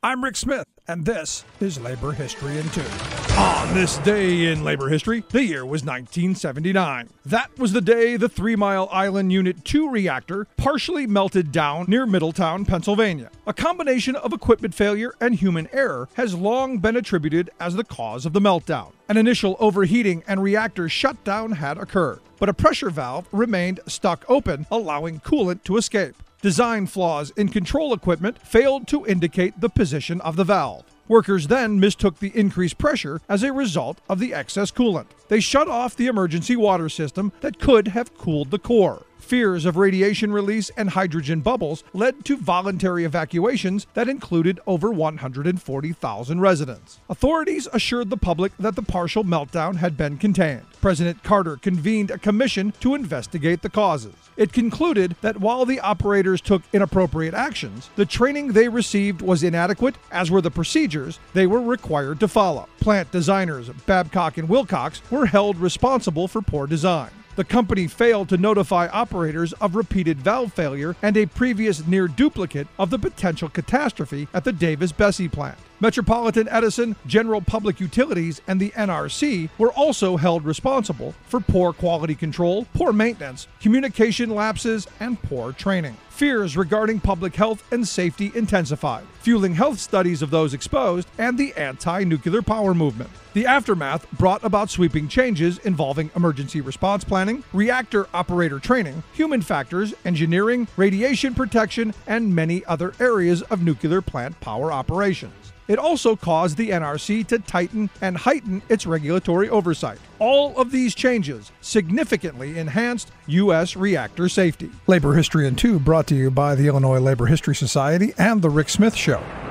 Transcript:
I'm Rick Smith, and this is Labor History in 2. On this day in labor history, the year was 1979. That was the day the 3 Mile Island Unit 2 reactor partially melted down near Middletown, Pennsylvania. A combination of equipment failure and human error has long been attributed as the cause of the meltdown. An initial overheating and reactor shutdown had occurred, but a pressure valve remained stuck open, allowing coolant to escape. Design flaws in control equipment failed to indicate the position of the valve. Workers then mistook the increased pressure as a result of the excess coolant. They shut off the emergency water system that could have cooled the core. Fears of radiation release and hydrogen bubbles led to voluntary evacuations that included over 140,000 residents. Authorities assured the public that the partial meltdown had been contained. President Carter convened a commission to investigate the causes. It concluded that while the operators took inappropriate actions, the training they received was inadequate, as were the procedures they were required to follow. Plant designers Babcock and Wilcox were held responsible for poor design. The company failed to notify operators of repeated valve failure and a previous near duplicate of the potential catastrophe at the Davis-Besse plant. Metropolitan Edison, General Public Utilities, and the NRC were also held responsible for poor quality control, poor maintenance, communication lapses, and poor training. Fears regarding public health and safety intensified, fueling health studies of those exposed and the anti-nuclear power movement. The aftermath brought about sweeping changes involving emergency response planning, reactor operator training, human factors, engineering, radiation protection, and many other areas of nuclear plant power operations. It also caused the NRC to tighten and heighten its regulatory oversight. All of these changes significantly enhanced U.S. reactor safety. Labor History in 2 brought to you by the Illinois Labor History Society and The Rick Smith Show.